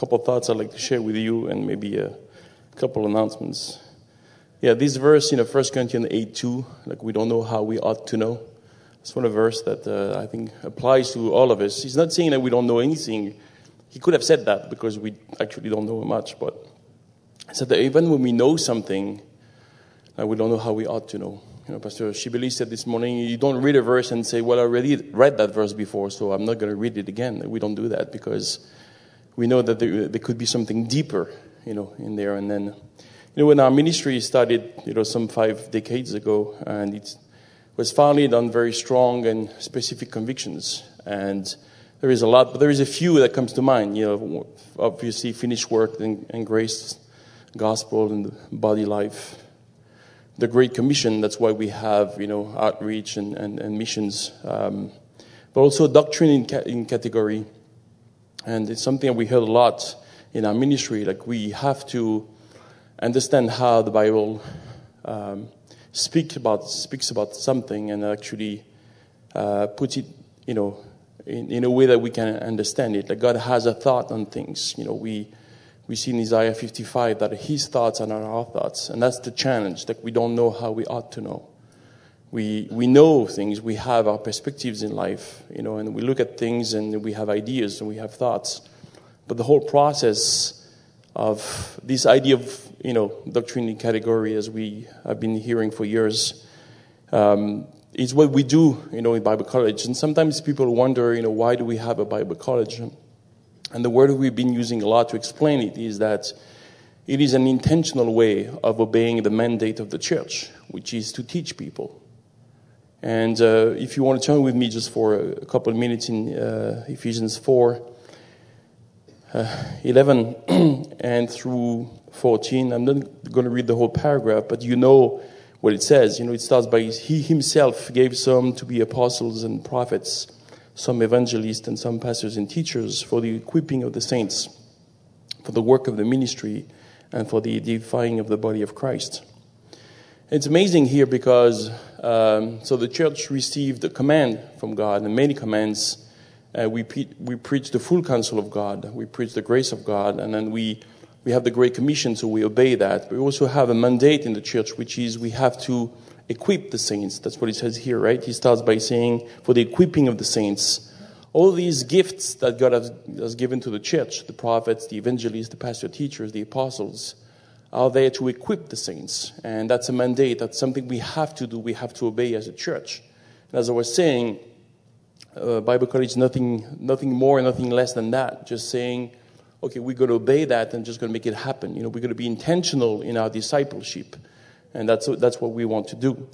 couple of thoughts I'd like to share with you, and maybe a couple announcements. Yeah, this verse, 1 Corinthians 8:2, like we don't know how we ought to know. It's one of the verse that I think applies to all of us. He's not saying that we don't know anything. He could have said that because we actually don't know much, but he said that even when we know something, we don't know how we ought to know. Pastor Shibeli said this morning, you don't read a verse and say, well, I already read that verse before, so I'm not going to read it again. We don't do that because we know that there could be something deeper, in there. And then, when our ministry started, some 5 decades ago, and it was founded on very strong and specific convictions. And there is a lot, but there is a few that comes to mind. Obviously, finished work and grace, gospel, and body life. The Great Commission, that's why we have, outreach and missions. But also doctrine in category. And it's something that we heard a lot in our ministry. Like we have to understand how the Bible speaks about something and actually puts it, in a way that we can understand it. Like God has a thought on things. We see in Isaiah 55 that his thoughts are not our thoughts. And that's the challenge, that we don't know how we ought to know. We know things, we have our perspectives in life, and we look at things and we have ideas and we have thoughts. But the whole process of this idea of, doctrine in category, as we have been hearing for years, is what we do, in Bible college. And sometimes people wonder, why do we have a Bible college? And the word we've been using a lot to explain it is that it is an intentional way of obeying the mandate of the church, which is to teach people. And if you want to turn with me just for a couple of minutes in Ephesians 4, 11 and through 14, I'm not going to read the whole paragraph, but you know what it says. It starts by, he himself gave some to be apostles and prophets, some evangelists and some pastors and teachers for the equipping of the saints, for the work of the ministry, and for the edifying of the body of Christ. It's amazing here because so the church received a command from God, and many commands. We preach the full counsel of God. We preach the grace of God, and then we have the Great Commission, so we obey that. We also have a mandate in the church, which is we have to equip the saints. That's what he says here, right? He starts by saying, for the equipping of the saints. All these gifts that God has given to the church, the prophets, the evangelists, the pastor teachers, the apostles, are there to equip the saints. And that's a mandate. That's something we have to do. We have to obey as a church. And as I was saying, Bible college, nothing more, nothing less than that. Just saying, okay, we're going to obey that and just going to make it happen. We're going to be intentional in our discipleship. And that's what we want to do.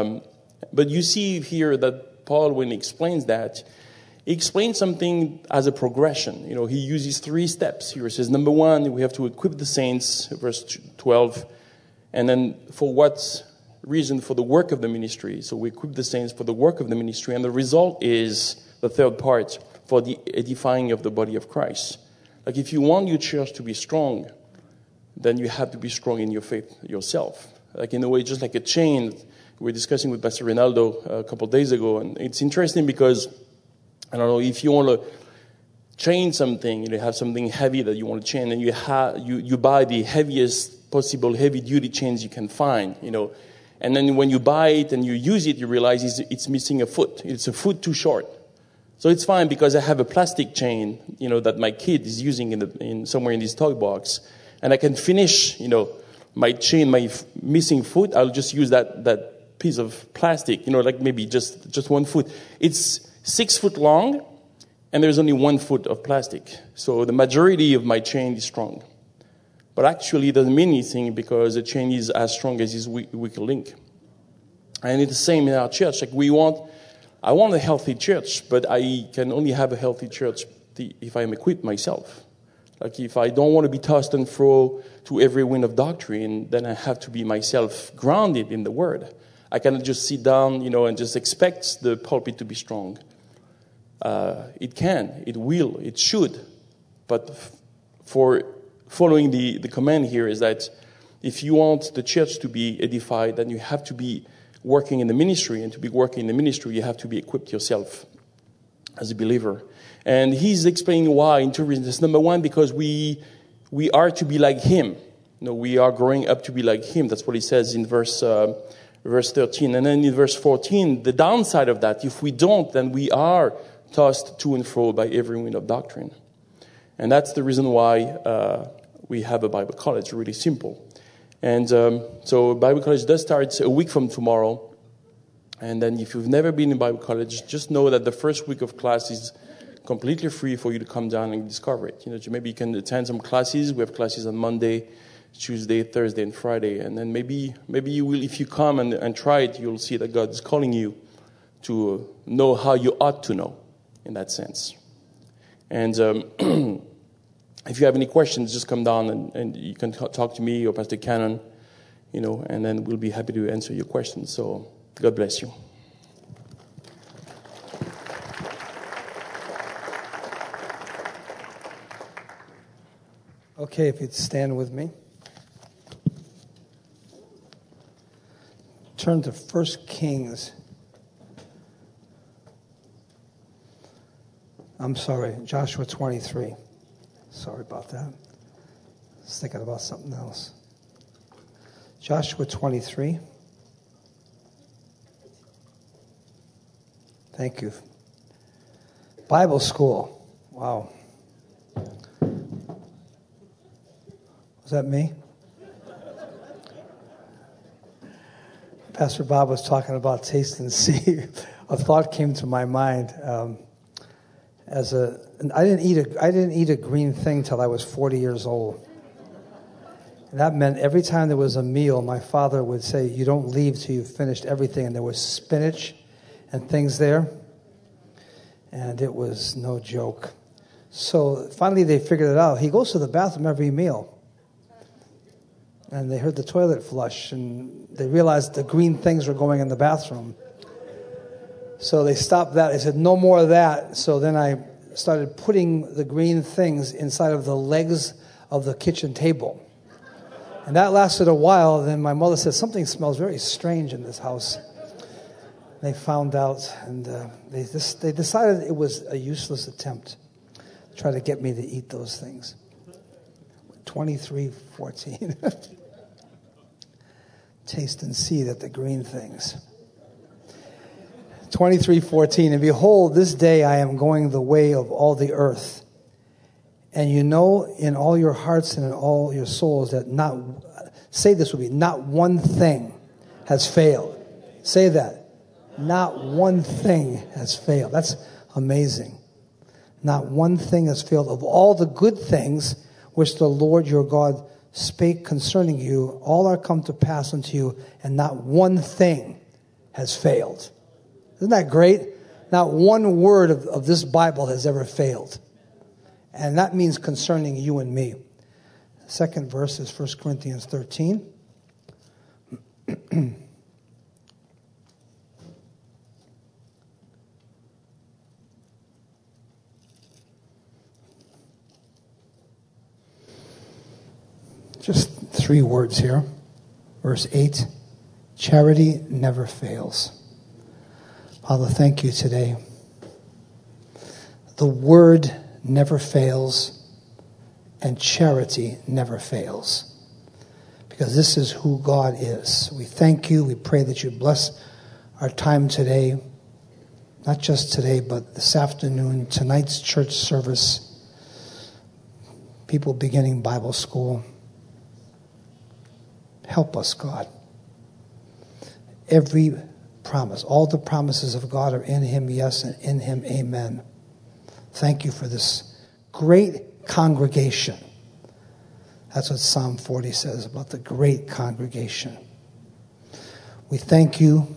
But you see here that Paul, when he explains that, he explains something as a progression. He uses 3 steps here. He says, number 1, we have to equip the saints, verse 12. And then for what reason? For the work of the ministry. So we equip the saints for the work of the ministry. And the result is the 3rd part, for the edifying of the body of Christ. Like if you want your church to be strong, then you have to be strong in your faith yourself. Like in a way, just like a chain. We were discussing with Pastor Rinaldo a couple of days ago, and it's interesting because, I don't know, if you want to chain something, you have something heavy that you want to chain, and you buy the heaviest possible heavy-duty chains you can find, and then when you buy it and you use it, you realize it's missing a foot. It's a foot too short. So it's fine because I have a plastic chain, that my kid is using in somewhere in his toy box, and I can finish, my chain, my missing foot, I'll just use that piece of plastic, like maybe just 1 foot. It's 6 foot long, and there's only 1 foot of plastic. So the majority of my chain is strong. But actually it doesn't mean anything because the chain is as strong as its weak link. And it's the same in our church. Like I want a healthy church, but I can only have a healthy church if I'm equipped myself. Like if I don't want to be tossed and fro to every wind of doctrine, then I have to be myself grounded in the Word. I cannot just sit down, and just expect the pulpit to be strong. It can, it will, it should. But for following the command here is that if you want the church to be edified, then you have to be working in the ministry. And to be working in the ministry, you have to be equipped yourself. as a believer. And he's explaining why in two reasons. Number one, because we are to be like him. We are growing up to be like him. That's what he says in verse 13. And then in verse 14, the downside of that, if we don't, then we are tossed to and fro by every wind of doctrine. And that's the reason why we have a Bible college, really simple. And so Bible college does start a week from tomorrow. And then if you've never been in Bible college, just know that the first week of class is completely free for you to come down and discover it. Maybe you can attend some classes. We have classes on Monday, Tuesday, Thursday, and Friday. And then maybe you will, if you come and try it, you'll see that God is calling you to know how you ought to know in that sense. And if you have any questions, just come down and you can talk to me or Pastor Cannon, and then we'll be happy to answer your questions. So God bless you. Okay, if you'd stand with me. Turn to 1 Kings. Joshua 23. Sorry about that. I was thinking about something else. Joshua 23. Thank you. Bible school. Wow. Was that me? Pastor Bob was talking about taste and see. A thought came to my mind. I didn't eat a green thing till I was 40 years old. And that meant every time there was a meal, my father would say, "You don't leave till you've finished everything." And there was spinach and things there. And it was no joke. So finally they figured it out. He goes to the bathroom every meal. And they heard the toilet flush, and they realized the green things were going in the bathroom. So they stopped that. They said, "No more of that." So then I started putting the green things inside of the legs of the kitchen table. And that lasted a while. Then my mother said, "Something smells very strange in this house." They found out, and they decided it was a useless attempt to try to get me to eat those things. 23:14. Taste and see that the green things. 23:14. And behold, this day I am going the way of all the earth. And you know in all your hearts and in all your souls that not one thing has failed. Say that. Not one thing has failed. That's amazing. Not one thing has failed. Of all the good things which the Lord your God spake concerning you, all are come to pass unto you, and not one thing has failed. Isn't that great? Not one word of this Bible has ever failed. And that means concerning you and me. The second verse is 1 Corinthians 13. Just 3 words here. Verse 8, charity never fails. Father, thank you today. The word never fails, and charity never fails. Because this is who God is. We thank you. We pray that you bless our time today. Not just today, but this afternoon, tonight's church service. People beginning Bible school. Help us, God. Every promise, all the promises of God are in him, yes, and in him, amen. Thank you for this great congregation. That's what Psalm 40 says about the great congregation. We thank you.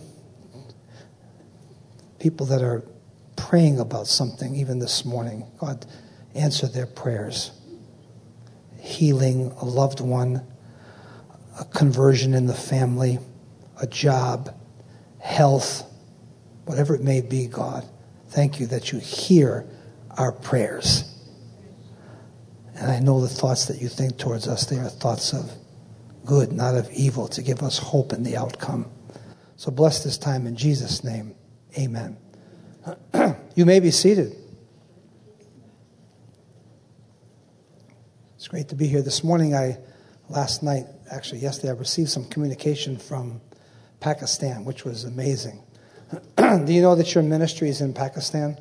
People that are praying about something, even this morning, God, answer their prayers. Healing a loved one, a conversion in the family, a job, health, whatever it may be, God. Thank you that you hear our prayers. And I know the thoughts that you think towards us, they are thoughts of good, not of evil, to give us hope in the outcome. So bless this time in Jesus' name. Amen. You may be seated. It's great to be here. This morning, yesterday, I received some communication from Pakistan, which was amazing. Do you know that your ministry is in Pakistan?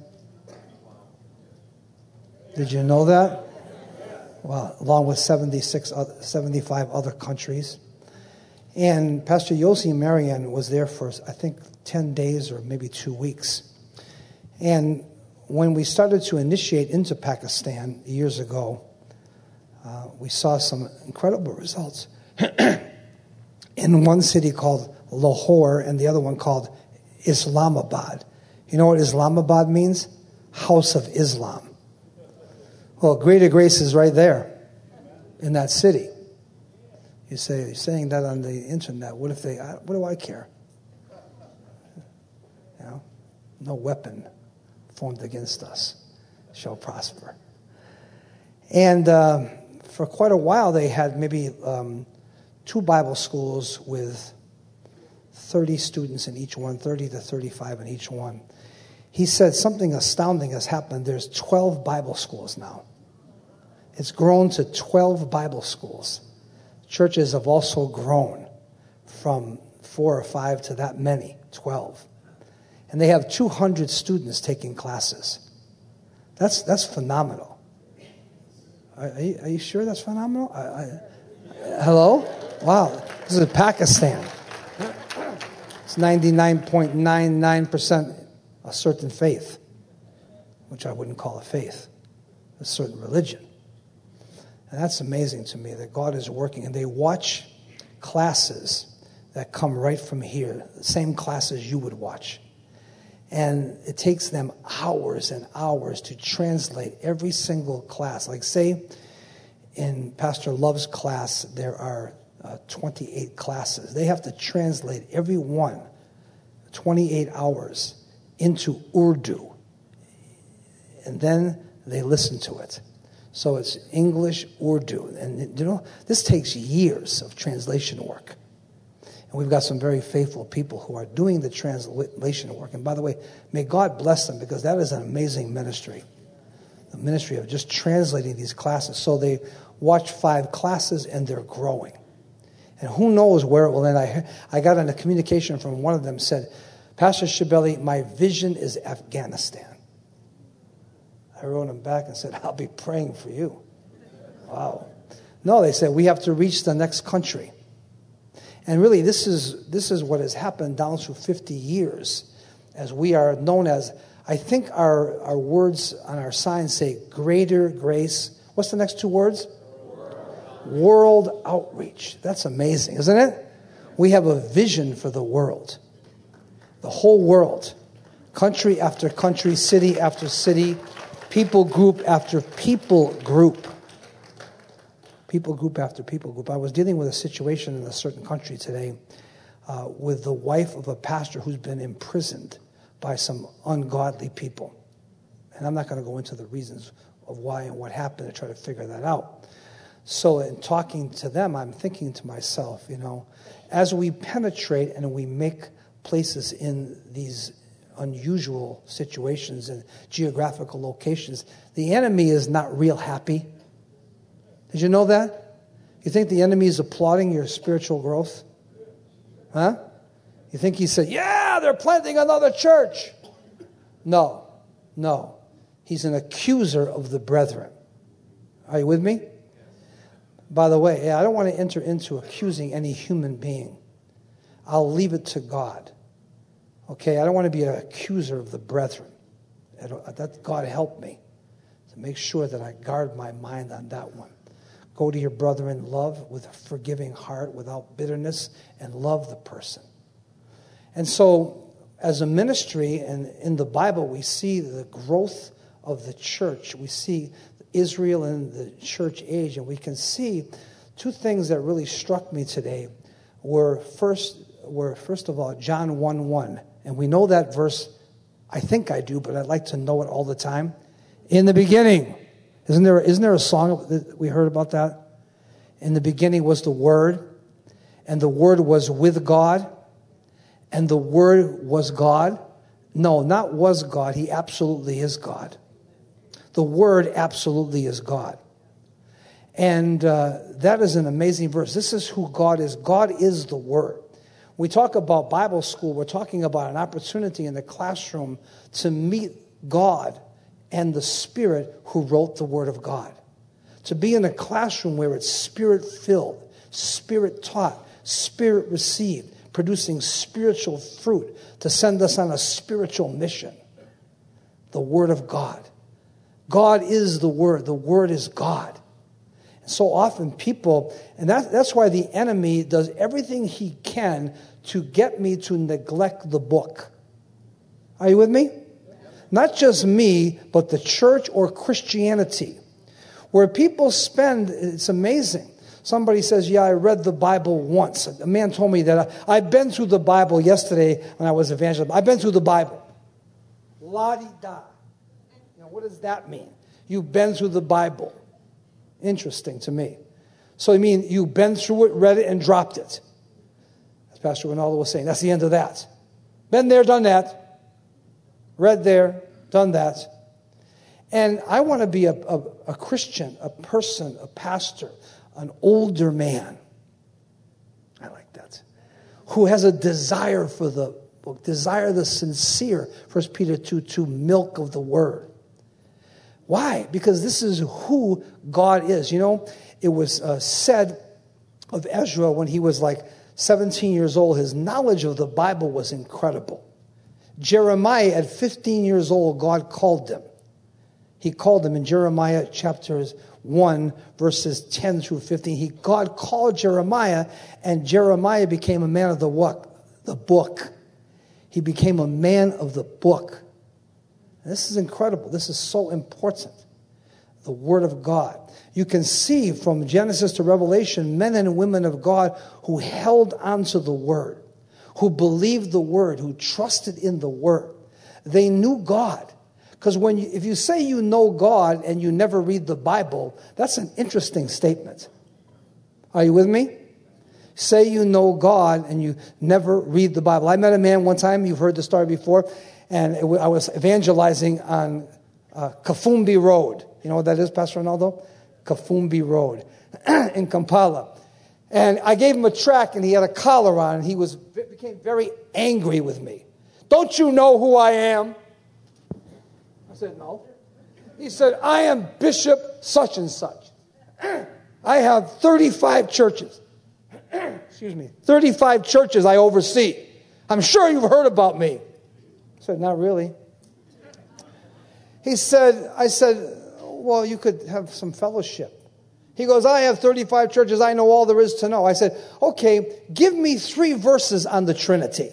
Did you know that? Well, along with 75 other countries. And Pastor Yossi Marian was there for, I think, 10 days or maybe 2 weeks. And when we started to initiate into Pakistan years ago, we saw some incredible results. In one city called Lahore and the other one called Islamabad. You know what Islamabad means? House of Islam. Well, Greater Grace is right there in that city. You say, you're saying that on the internet. What do I care? You know, no weapon formed against us shall prosper. And for quite a while, they had maybe 2 Bible schools with 30 students in each one, 30 to 35 in each one. He said something astounding has happened. There's 12 Bible schools now. It's grown to 12 Bible schools. Churches have also grown from 4 or 5 to that many, 12. And they have 200 students taking classes. That's phenomenal. Are you sure that's phenomenal? Hello? Wow. This is Pakistan. It's 99.99% a certain faith, which I wouldn't call a faith, a certain religion. And that's amazing to me that God is working. And they watch classes that come right from here, the same classes you would watch. And it takes them hours and hours to translate every single class. Like say in Pastor Love's class, there are 28 classes. They have to translate every one, 28 hours, into Urdu. And then they listen to it. So it's English, Urdu. And you know, this takes years of translation work. And we've got some very faithful people who are doing the translation work. And by the way, may God bless them, because that is an amazing ministry. The ministry of just translating these classes. So they watch 5 classes and they're growing. And who knows where it will end. I got a communication from one of them said, Pastor Shibeli, my vision is Afghanistan. I wrote him back and said, I'll be praying for you. Wow. No, they said, we have to reach the next country. And really, this is what has happened down through 50 years, as we are known as, I think our words on our sign say Greater Grace. What's the next 2 words? World Outreach. That's amazing, isn't it? We have a vision for the world. The whole world. Country after country, city after city, people group after people group. People group after people group. I was dealing with a situation in a certain country today with the wife of a pastor who's been imprisoned by some ungodly people. And I'm not going to go into the reasons of why and what happened to try to figure that out. So in talking to them, I'm thinking to myself, you know, as we penetrate and we make places in these unusual situations and geographical locations, the enemy is not real happy. Did you know that? You think the enemy is applauding your spiritual growth? Huh? You think he said, yeah, they're planting another church. No. He's an accuser of the brethren. Are you with me? By the way, I don't want to enter into accusing any human being. I'll leave it to God. Okay, I don't want to be an accuser of the brethren. God help me to make sure that I guard my mind on that one. Go to your brother in love with a forgiving heart, without bitterness, and love the person. And so, as a ministry, and in the Bible, we see the growth of the church. We see Israel in the church age, and we can see 2 things that really struck me today were first of all, John 1:1. And we know that verse, I think I do, but I'd like to know it all the time. In the beginning. Isn't there a song that we heard about that? In the beginning was the Word, and the Word was with God, and the Word was God. No, not was God. He absolutely is God. The Word absolutely is God. And that is an amazing verse. This is who God is. God is the Word. We talk about Bible school. We're talking about an opportunity in the classroom to meet God and the Spirit who wrote the Word of God. To be in a classroom where it's Spirit-filled, Spirit-taught, Spirit-received, producing spiritual fruit to send us on a spiritual mission. The Word of God. God is the Word. The Word is God. And so often people, and that's why the enemy does everything he can to get me to neglect the book. Are you with me? Not just me, but the church or Christianity. Where people spend, it's amazing. Somebody says, yeah, I read the Bible once. A man told me that I've been through the Bible yesterday when I was evangelizing. I've been through the Bible. La-di-da. You know, what does that mean? You've been through the Bible. Interesting to me. So you mean you've been through it, read it, and dropped it. As Pastor Ronaldo was saying, that's the end of that. Been there, done that. Read there, done that. And I want to be a Christian, a person, a pastor, an older man. I like that. Who has a desire for the book, desire the sincere, 1 Peter 2:2, milk of the word. Why? Because this is who God is. You know, it was said of Ezra when he was like 17 years old, his knowledge of the Bible was incredible. Jeremiah, at 15 years old, God called him. He called him in Jeremiah chapters 1, verses 10 through 15. God called Jeremiah, and Jeremiah became a man of the what? The book. He became a man of the book. And this is incredible. This is so important. The Word of God. You can see from Genesis to Revelation, men and women of God who held onto the Word, who believed the Word, who trusted in the Word. They knew God. Because if you say you know God and you never read the Bible, that's an interesting statement. Are you with me? Say you know God and you never read the Bible. I met a man one time, you've heard the story before, and I was evangelizing on Kafumbi Road. You know what that is, Pastor Ronaldo? Kafumbi Road in Kampala. And I gave him a tract and he had a collar on and he became very angry with me. Don't you know who I am? I said, no. He said, I am Bishop such and such. I have 35 churches. Excuse me. 35 churches I oversee. I'm sure you've heard about me. I said, not really. I said, well, you could have some fellowship. He goes, I have 35 churches. I know all there is to know. I said, okay, give me 3 verses on the Trinity.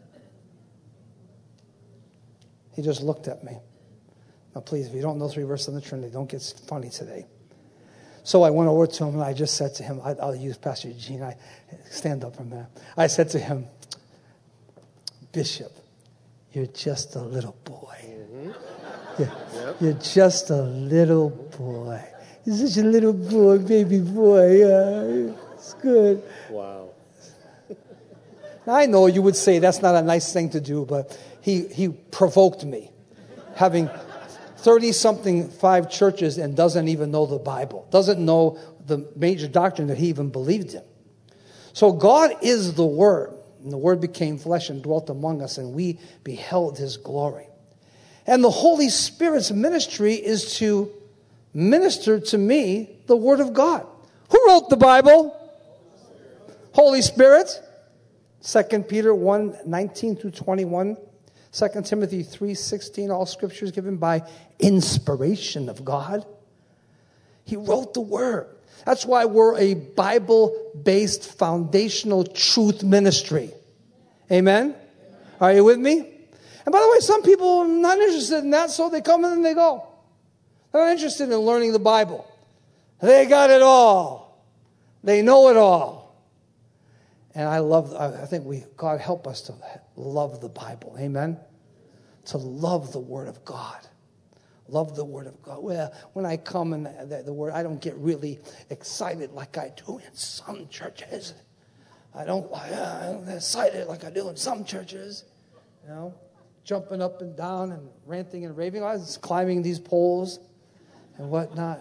He just looked at me. Now, please, if you don't know 3 verses on the Trinity, don't get funny today. So I went over to him and I just said to him, I'll use Pastor Eugene. I stand up from there. I said to him, Bishop, you're just a little boy. Mm-hmm. You're just a little boy. You're such a little boy, baby boy. It's good. Wow. Now, I know you would say that's not a nice thing to do, but he provoked me. Having 30-something 5 churches and doesn't even know the Bible. Doesn't know the major doctrine that he even believed in. So God is the Word. And the Word became flesh and dwelt among us, and we beheld His glory. And the Holy Spirit's ministry is to minister to me the Word of God. Who wrote the Bible? Holy Spirit. 2 Peter 1:19 through 21. 2 Timothy 3:16, all scripture is given by inspiration of God. He wrote the Word. That's why we're a Bible-based foundational truth ministry. Amen? Are you with me? And by the way, some people are not interested in that, so they come in and they go. They're not interested in learning the Bible. They got it all. They know it all. And I think God help us to love the Bible. Amen? To love the Word of God. Love the Word of God. Well, when I come in the Word, I don't get really excited like I do in some churches. I don't get excited like I do in some churches. You know? jumping up and down and ranting and raving. I was climbing these poles and whatnot.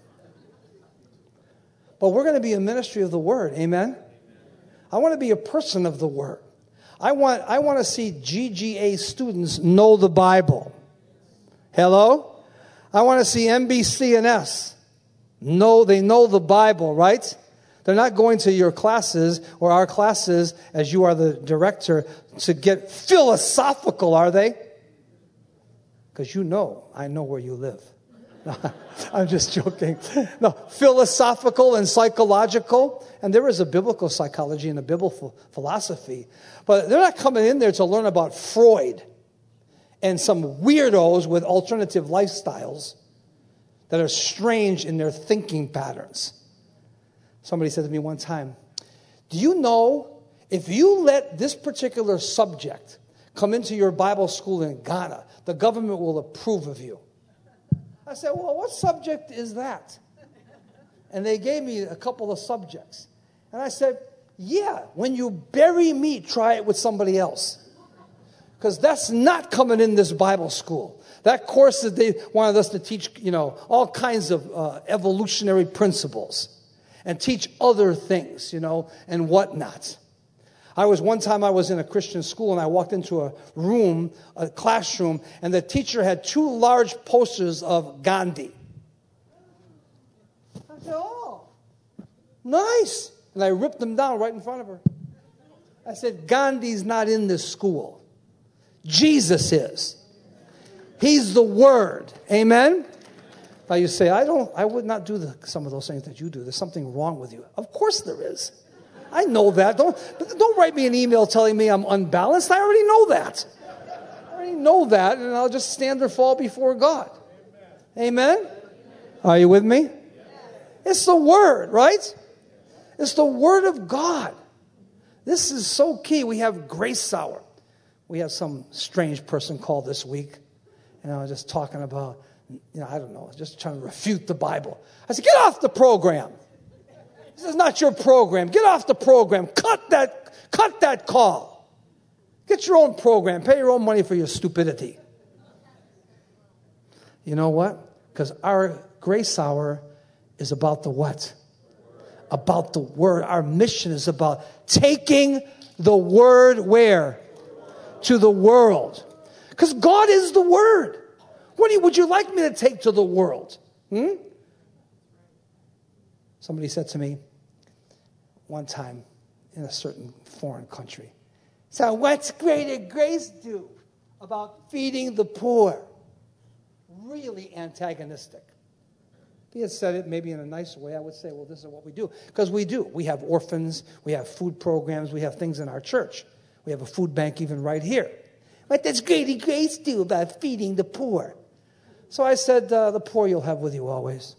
But we're going to be a ministry of the Word. Amen? I want to be a person of the Word. I want to see GGA students know the Bible. Hello? I want to see NBCNS. They know the Bible, right? They're not going to your classes or our classes as you are the director to get philosophical, are they? Because I know where you live. No, I'm just joking. No, philosophical and psychological. And there is a biblical psychology and a biblical philosophy. But they're not coming in there to learn about Freud and some weirdos with alternative lifestyles that are strange in their thinking patterns. Somebody said to me one time, do you know if you let this particular subject come into your Bible school in Ghana, the government will approve of you? I said, well, what subject is that? And they gave me a couple of subjects. And I said, yeah, when you bury meat, try it with somebody else. Because that's not coming in this Bible school. That course that they wanted us to teach, all kinds of evolutionary principles and teach other things, and whatnot. One time I was in a Christian school and I walked into a classroom, and the teacher had 2 large posters of Gandhi. I said, oh, nice. And I ripped them down right in front of her. I said, Gandhi's not in this school. Jesus is. He's the Word. Amen? Now you say, I would not do some of those things that you do. There's something wrong with you. Of course there is. I know that. Don't write me an email telling me I'm unbalanced. I already know that. And I'll just stand or fall before God. Amen? Are you with me? It's the Word, right? It's the Word of God. This is so key. We have Grace Hour. We have some strange person called this week. And I was just talking about, I don't know, just trying to refute the Bible. I said, get off the program. This is not your program. Get off the program. Cut that call. Get your own program. Pay your own money for your stupidity. You know what? Because our Grace Hour is about the what? About the Word. Our mission is about taking the Word where? To the world. Because God is the Word. What would you like me to take to the world? Somebody said to me one time in a certain foreign country, so what's Greater Grace do about feeding the poor? Really antagonistic. If he had said it maybe in a nicer way, I would say, well, this is what we do. Because we do. We have orphans. We have food programs. We have things in our church. We have a food bank even right here. What does Greater Grace do about feeding the poor? So I said, the poor you'll have with you always.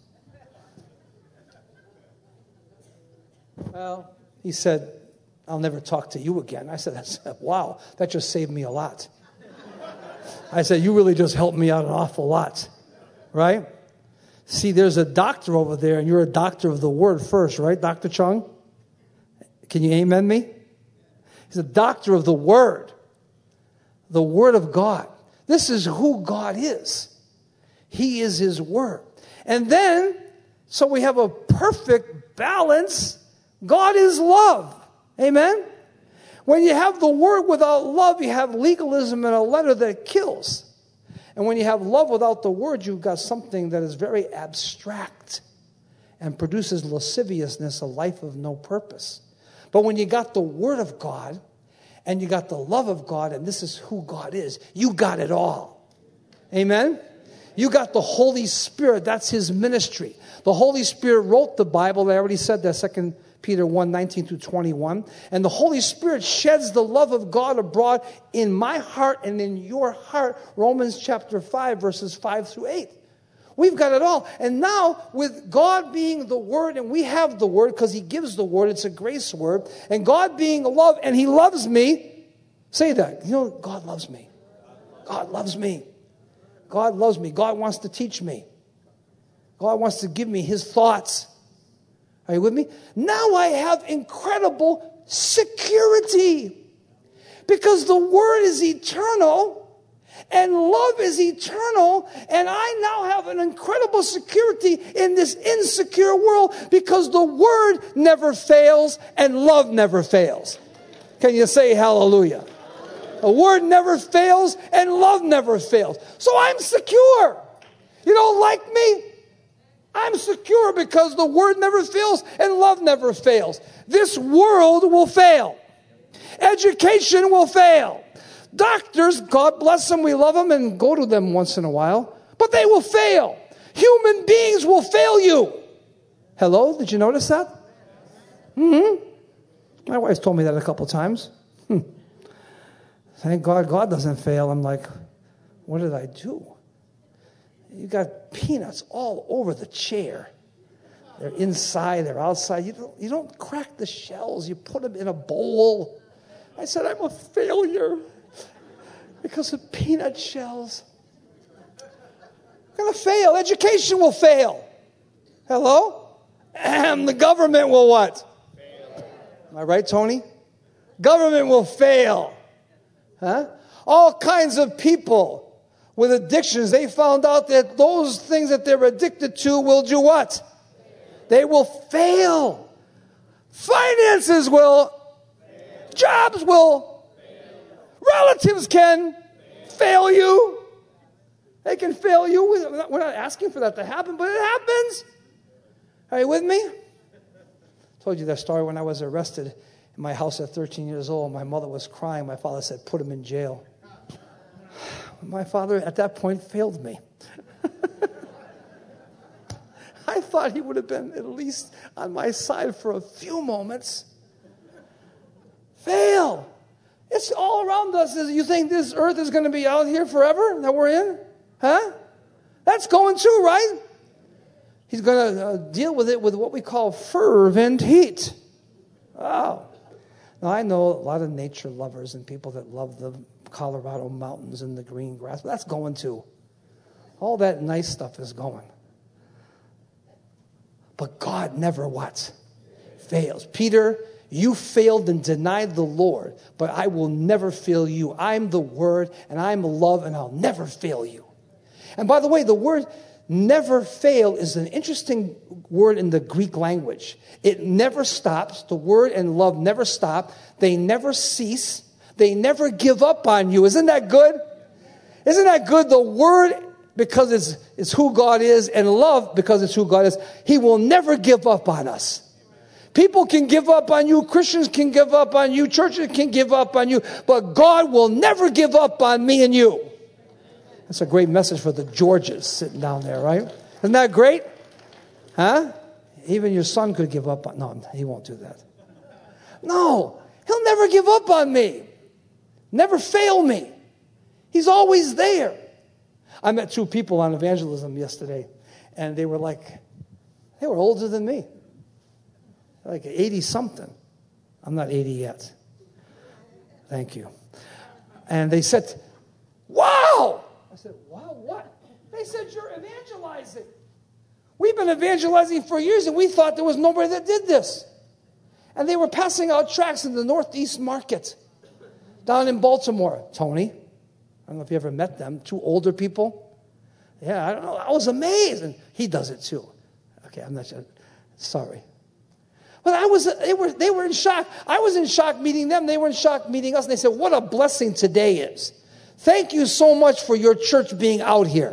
Well, he said, I'll never talk to you again. I said, wow, that just saved me a lot. I said, you really just helped me out an awful lot, right? See, there's a doctor over there, and you're a doctor of the Word first, right, Dr. Chung? Can you amen me? He's a doctor of the Word of God. This is who God is. He is His Word. And then, so we have a perfect balance. God is love. Amen? When you have the Word without love, you have legalism and a letter that kills. And when you have love without the Word, you've got something that is very abstract and produces lasciviousness, a life of no purpose. But when you got the Word of God, and you got the love of God, and this is who God is, you got it all. Amen? You got the Holy Spirit. That's His ministry. The Holy Spirit wrote the Bible. I already said that, 2 Peter 1:19-21. And the Holy Spirit sheds the love of God abroad in my heart and in your heart. Romans chapter 5, verses 5-8. We've got it all. And now, with God being the Word, and we have the Word because He gives the Word, it's a grace word, and God being love, and He loves me. Say that. God loves me. God loves me. God loves me. God wants to teach me. God wants to give me His thoughts. Are you with me? Now I have incredible security. Because the Word is eternal, And love is eternal. And I now have an incredible security in this insecure world because the word never fails and love never fails. Can you say hallelujah? The word never fails and love never fails. So I'm secure. You don't like me? I'm secure because the word never fails and love never fails. This world will fail. Education will fail. Doctors, God bless them, we love them and go to them once in a while, but they will fail. Human beings will fail you. Hello, did you notice that? My wife's told me that a couple times. Thank God God doesn't fail. I'm like, what did I do? You got peanuts all over the chair. They're inside, they're outside. You don't crack the shells. You put them in a bowl. I said, I'm a failure because of peanut shells. I'm going to fail. Education will fail. Hello? The government will what? Fail. Am I right, Tony? Government will fail. Huh? All kinds of people with addictions, they found out that those things that they're addicted to will do what? They will fail. Finances will. Jobs will. Relatives can fail you. They can fail you. We're not asking for that to happen, but it happens. Are you with me? I told you that story when I was arrested in my house at 13 years old. My mother was crying. My father said, put him in jail. My father at that point failed me. I thought he would have been at least on my side for a few moments. Fail. It's all around us. You think this earth is going to be out here forever that we're in? Huh? That's going too, right? He's going to deal with it with what we call fervent heat. Oh. Now, I know a lot of nature lovers and people that love the Colorado mountains and the green grass, but that's going too. All that nice stuff is going. But God never what? Fails. Peter, you failed and denied the Lord, but I will never fail you. I'm the Word, and I'm love, and I'll never fail you. And by the way, the word never fail is an interesting word in the Greek language. It never stops. The word and love never stop. They never cease. They never give up on you. Isn't that good? Isn't that good? The word, because it's who God is, and love, because it's who God is, He will never give up on us. People can give up on you. Christians can give up on you. Churches can give up on you. But God will never give up on me and you. That's a great message for the Georges sitting down there, right? Isn't that great? Huh? Even your son could give up on... No, he won't do that. No, He'll never give up on me. Never fail me. He's always there. I met two people on evangelism yesterday, and they were older than me. Like 80-something. I'm not 80 yet. Thank you. And they said, wow! I said, wow, what? They said, you're evangelizing. We've been evangelizing for years, and we thought there was nobody that did this. And they were passing out tracts in the Northeast Market down in Baltimore. Tony, I don't know if you ever met them, two older people. Yeah, I don't know. I was amazed. And he does it too. Okay, I'm not sure. Sorry. But they were in shock. I was in shock meeting them. They were in shock meeting us. And they said, what a blessing today is. Thank you so much for your church being out here.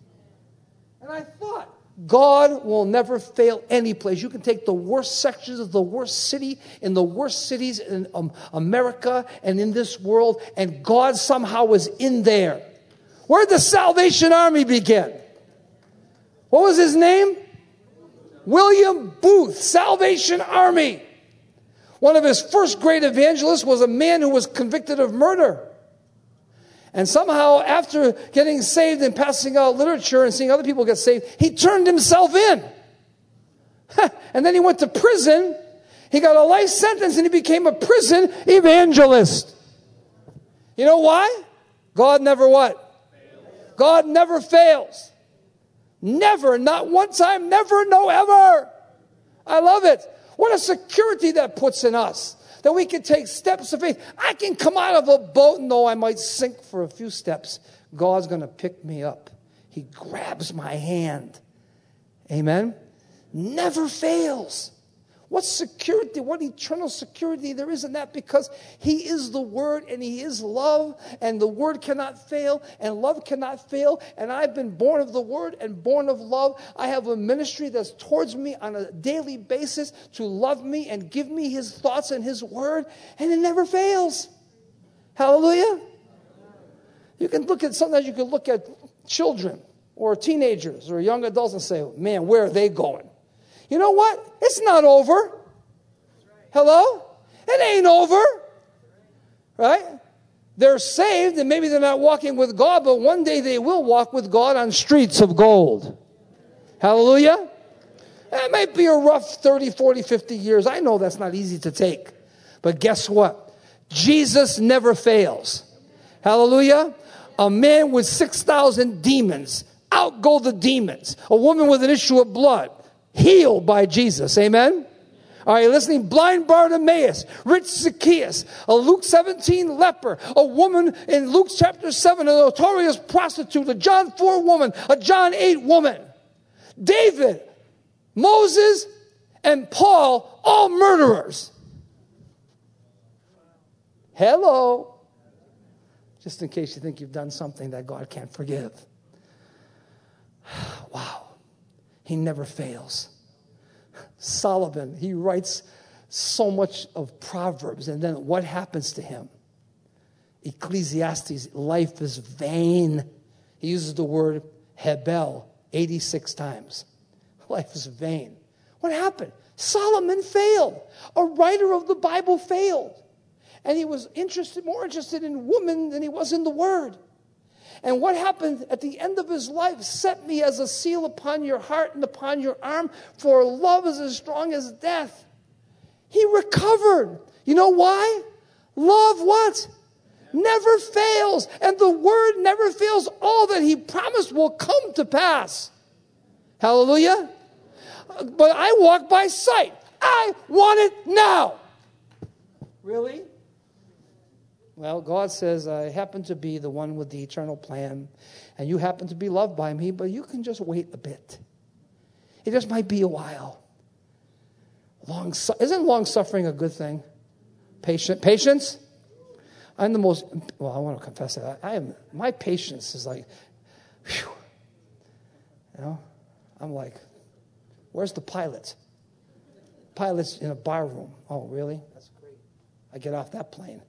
And I thought, God will never fail any place. You can take the worst sections of the worst city in the worst cities in America and in this world, and God somehow is in there. Where did the Salvation Army begin? What was his name? William Booth, Salvation Army. One of his first great evangelists was a man who was convicted of murder. And somehow, after getting saved and passing out literature and seeing other people get saved, he turned himself in. And then he went to prison. He got a life sentence and he became a prison evangelist. You know why? God never what? God never fails. Never, not one time, never, no ever. I love it. What a security that puts in us. that we can take steps of faith. I can come out of a boat, and though I might sink for a few steps, God's going to pick me up. He grabs my hand. Amen? Never fails. What security, what eternal security there is in that, because he is the Word and he is love, and the Word cannot fail and love cannot fail, and I've been born of the Word and born of love. I have a ministry that's towards me on a daily basis to love me and give me his thoughts and his Word, and it never fails. Hallelujah. Sometimes you can look at children or teenagers or young adults and say, man, where are they going? You know what? It's not over. Hello? It ain't over. Right? They're saved, and maybe they're not walking with God, but one day they will walk with God on streets of gold. Hallelujah? It might be a rough 30, 40, 50 years. I know that's not easy to take. But guess what? Jesus never fails. Hallelujah? A man with 6,000 demons. Out go the demons. A woman with an issue of blood. Healed by Jesus. Amen? Are you listening? Blind Bartimaeus, rich Zacchaeus, a Luke 17 leper, a woman in Luke chapter 7, a notorious prostitute, a John 4 woman, a John 8 woman. David, Moses, and Paul, all murderers. Hello. Just in case you think you've done something that God can't forgive. Wow. He never fails. Solomon, he writes so much of Proverbs, and then what happens to him? Ecclesiastes, life is vain. He uses the word Hebel 86 times. Life is vain. What happened? Solomon failed. A writer of the Bible failed. And he was more interested in women than he was in the Word. And what happened at the end of his life? Set me as a seal upon your heart and upon your arm, for love is as strong as death. He recovered. You know why? Love what? Never fails. And the Word never fails. All that he promised will come to pass. Hallelujah. But I walk by sight. I want it now. Really? Well, God says, I happen to be the one with the eternal plan, and you happen to be loved by me, but you can just wait a bit. It just might be a while. Isn't long-suffering a good thing? Patience? I want to confess that. My patience is like, whew. You know, I'm like, where's the pilot? Pilot's in a bar room. Oh, really? That's great. I get off that plane.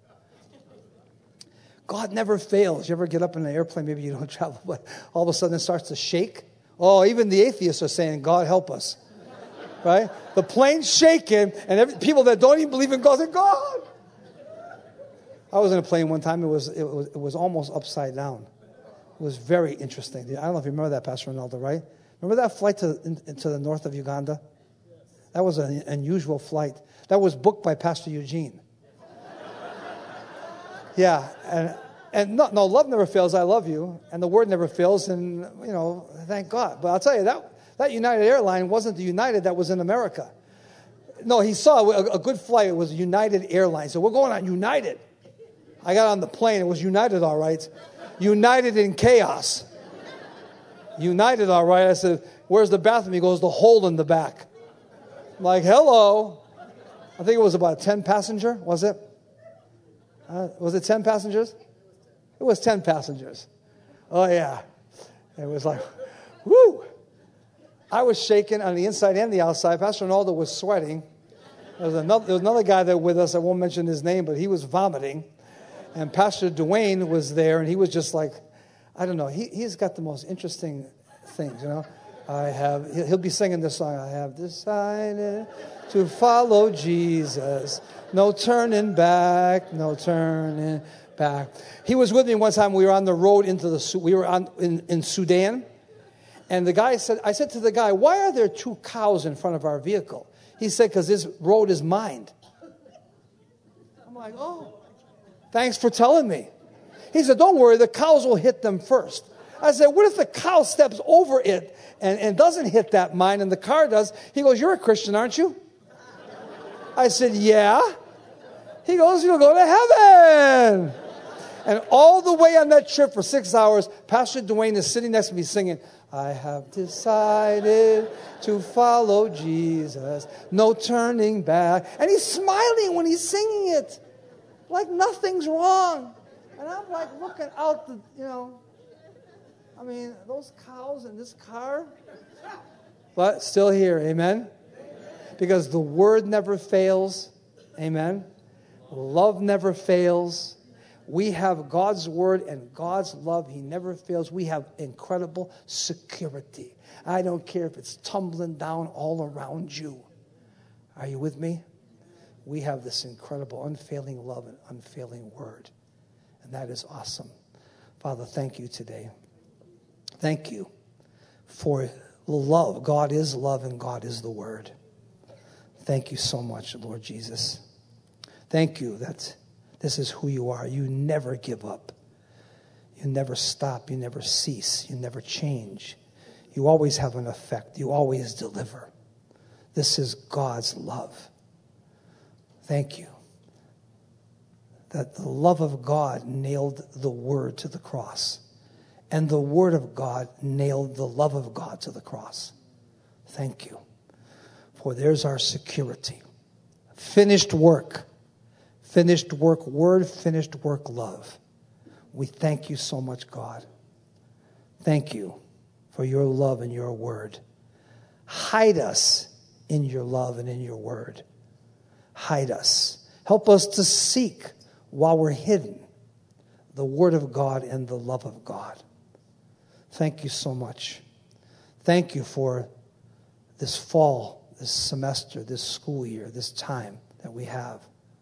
God never fails. You ever get up in an airplane, maybe you don't travel, but all of a sudden it starts to shake? Oh, even the atheists are saying, God help us. Right? The plane's shaking, and people that don't even believe in God say, God. I was in a plane one time. It was almost upside down. It was very interesting. I don't know if you remember that, Pastor Ronaldo, right? Remember that flight to the north of Uganda? That was an unusual flight. That was booked by Pastor Eugene. Yeah, and no, love never fails. I love you, and the Word never fails, and thank God. But I'll tell you that United Airline wasn't the United that was in America. No, he saw a good flight. It was United Airlines. So we're going on United. I got on the plane. It was United, all right. United in chaos. United, all right. I said, "Where's the bathroom?" He goes, "The hole in the back." I'm like, hello. I think it was about 10 passenger. Was it? Was it 10 passengers? It was 10 passengers. Oh, yeah. It was like, whoo. I was shaking on the inside and the outside. Pastor Ronaldo was sweating. There was another guy there with us. I won't mention his name, but he was vomiting. And Pastor Dwayne was there, and he was just like, I don't know. He's got the most interesting things, He'll be singing this song. I have decided to follow Jesus. No turning back, no turning back. He was with me one time. We were on the road in Sudan. And I said to the guy, why are there 2 cows in front of our vehicle? He said, because this road is mined. I'm like, oh, thanks for telling me. He said, don't worry, the cows will hit them first. I said, what if the cow steps over it and doesn't hit that mine and the car does? He goes, you're a Christian, aren't you? I said, yeah. He goes, you'll go to heaven. And all the way on that trip for 6 hours, Pastor Dwayne is sitting next to me singing, I have decided to follow Jesus. No turning back. And he's smiling when he's singing it. Like nothing's wrong. And I'm like looking out the, those cows in this car. But still here, amen? Because the word never fails. Amen? Love never fails. We have God's word and God's love. He never fails. We have incredible security. I don't care if it's tumbling down all around you. Are you with me? We have this incredible, unfailing love and unfailing word. And that is awesome. Father, thank you today. Thank you for love. God is love and God is the word. Thank you so much, Lord Jesus. Thank you that this is who you are. You never give up. You never stop. You never cease. You never change. You always have an effect. You always deliver. This is God's love. Thank you that the love of God nailed the word to the cross, and the word of God nailed the love of God to the cross. Thank you. For there's our security. Finished work. Finished work word, finished work love. We thank you so much, God. Thank you for your love and your word. Hide us in your love and in your word. Hide us. Help us to seek while we're hidden the word of God and the love of God. Thank you so much. Thank you for this fall, this semester, this school year, this time that we have.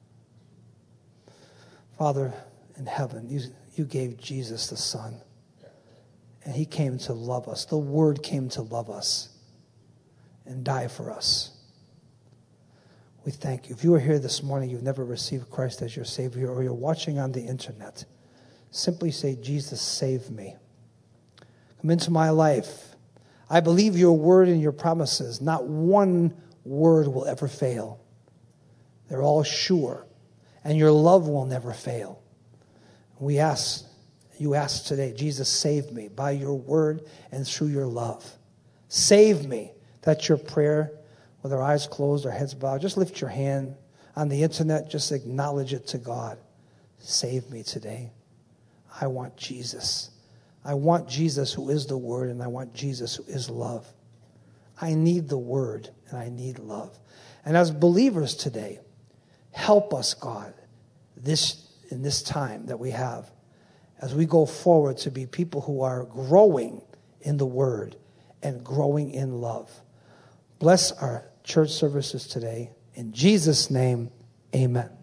Father in heaven, you gave Jesus the Son. And he came to love us. The Word came to love us and die for us. We thank you. If you are here this morning, you've never received Christ as your Savior, or you're watching on the internet, simply say, Jesus, save me. Come into my life. I believe your word and your promises. Not one word will ever fail. They're all sure. And your love will never fail. You ask today, Jesus, save me by your word and through your love. Save me. That's your prayer. With our eyes closed, our heads bowed, just lift your hand. On the internet, just acknowledge it to God. Save me today. I want Jesus. I want Jesus who is the word, and I want Jesus who is love. I need the word, and I need love. And as believers today, help us, God, in this time that we have, as we go forward to be people who are growing in the word and growing in love. Bless our church services today. In Jesus' name, amen.